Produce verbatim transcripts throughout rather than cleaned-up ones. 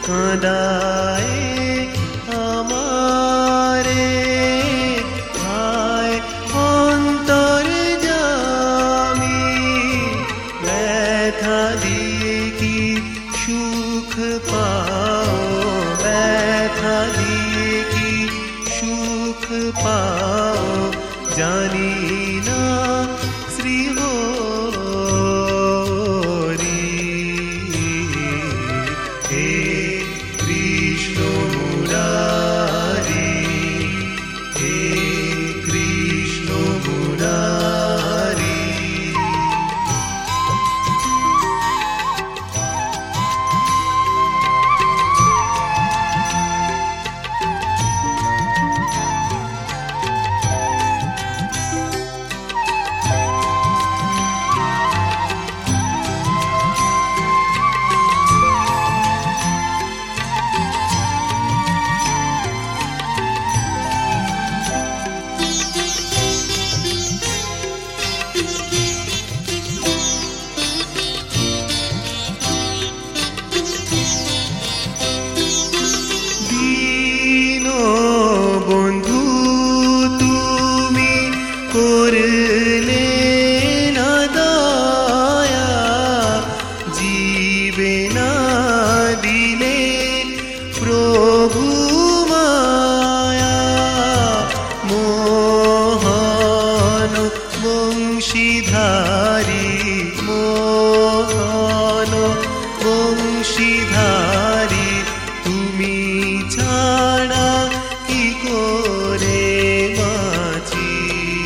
কাঁদায় আমারে হায় অন্তর্যামী ব্যথা দিয়ে কি সুখ পাও ব্যথা দিয়ে কি সুখ পাও জানি না শ্রী হরি হে কৃষ্ণ মুরারি হে কৃষ্ণ মুরারি বন্ধু তুমি করলে না দয়া জীবে না দিলে প্রভু মায়া মোহন বংশীধারী মোহন বংশীধারী তুমি ছাড়া কি করে বাঁচি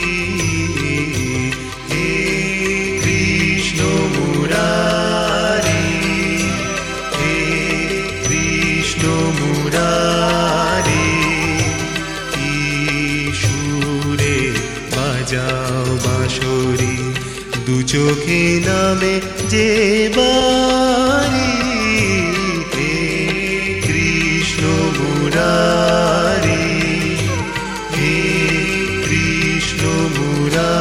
হে কৃষ্ণ মুরারি হে কৃষ্ণ মুরারি কি সুরে বাজাও বাঁশরি দু চোখে নামে যে বাড়ি হে কৃষ্ণ মুরারি হে কৃষ্ণ মুরারি।